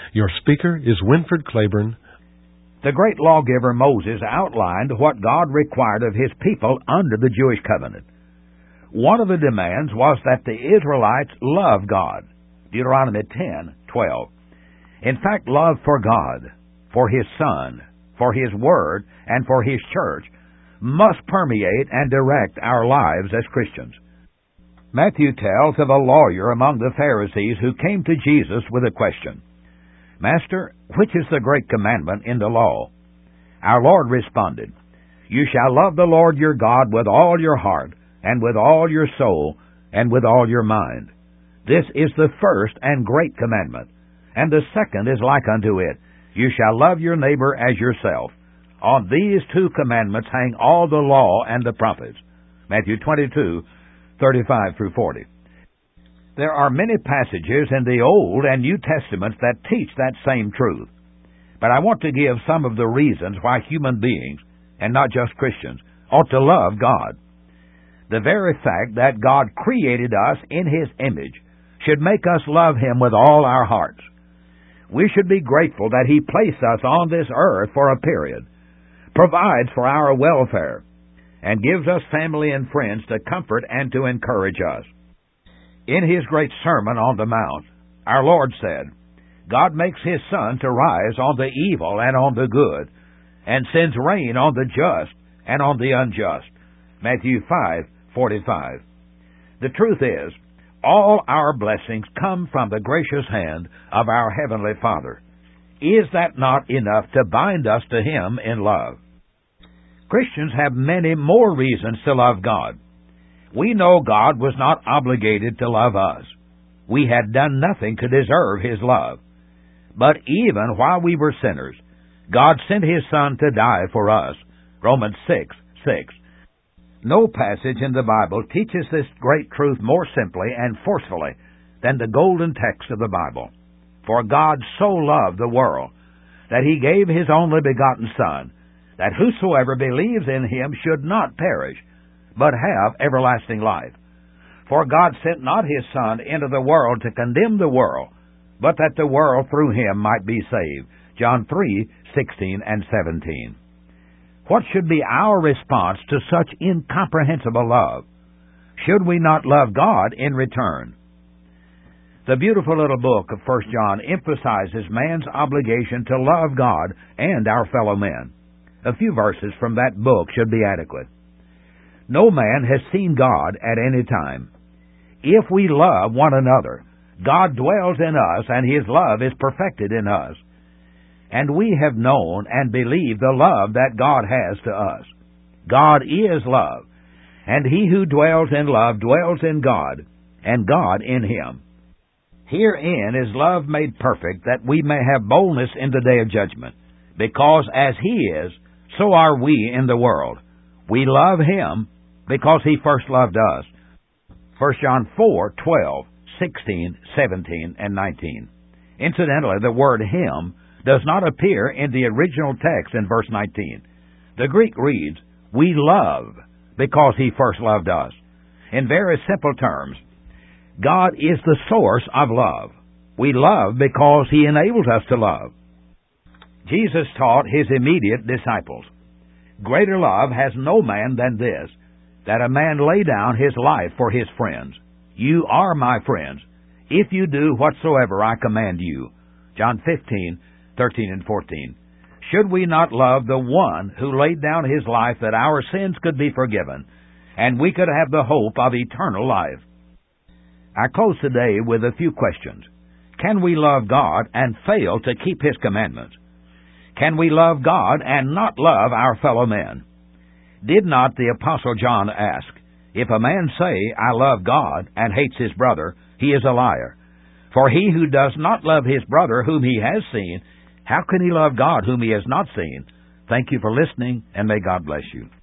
Your speaker is Winford Claiborne. The great lawgiver Moses outlined what God required of his people under the Jewish covenant. One of the demands was that the Israelites love God. Deuteronomy 10:12. In fact, love for God, for His Son, for His Word, and for His church must permeate and direct our lives as Christians. Matthew tells of a lawyer among the Pharisees who came to Jesus with a question. Master, which is the great commandment in the law? Our Lord responded, You shall love the Lord your God with all your heart, and with all your soul, and with all your mind. This is the first and great commandment. And the second is like unto it, You shall love your neighbor as yourself. On these two commandments hang all the law and the prophets. Matthew 22:35 through 40. There are many passages in the Old and New Testaments that teach that same truth. But I want to give some of the reasons why human beings, and not just Christians, ought to love God. The very fact that God created us in His image should make us love Him with all our hearts. We should be grateful that He placed us on this earth for a period, provides for our welfare, and gives us family and friends to comfort and to encourage us. In His great Sermon on the Mount, our Lord said, God makes His sun to rise on the evil and on the good, and sends rain on the just and on the unjust. Matthew 5:45. The truth is, all our blessings come from the gracious hand of our Heavenly Father. Is that not enough to bind us to Him in love? Christians have many more reasons to love God. We know God was not obligated to love us. We had done nothing to deserve His love. But even while we were sinners, God sent His Son to die for us. Romans 6:6. No passage in the Bible teaches this great truth more simply and forcefully than the golden text of the Bible. For God so loved the world that He gave His only begotten Son, that whosoever believes in Him should not perish, but have everlasting life. For God sent not His Son into the world to condemn the world, but that the world through Him might be saved. John 3:16 and 17. What should be our response to such incomprehensible love? Should we not love God in return? The beautiful little book of 1 John emphasizes man's obligation to love God and our fellow men. A few verses from that book should be adequate. No man has seen God at any time. If we love one another, God dwells in us, and His love is perfected in us. And we have known and believed the love that God has to us. God is love, and he who dwells in love dwells in God, and God in him. Herein is love made perfect, that we may have boldness in the day of judgment. Because as He is, so are we in the world. We love Him because He first loved us. 1 John 4:12, 16, 17, and 19. Incidentally, the word Him does not appear in the original text in verse 19. The Greek reads, We love because He first loved us. In very simple terms, God is the source of love. We love because He enables us to love. Jesus taught His immediate disciples, Greater love has no man than this, that a man lay down his life for his friends. You are my friends, if you do whatsoever I command you. John 15:13 and 14. Should we not love the one who laid down His life that our sins could be forgiven, and we could have the hope of eternal life? I close today with a few questions. Can we love God and fail to keep His commandments? Can we love God and not love our fellow men? Did not the Apostle John ask, If a man say, I love God, and hates his brother, he is a liar. For he who does not love his brother whom he has seen, how can he love God whom he has not seen? Thank you for listening, and may God bless you.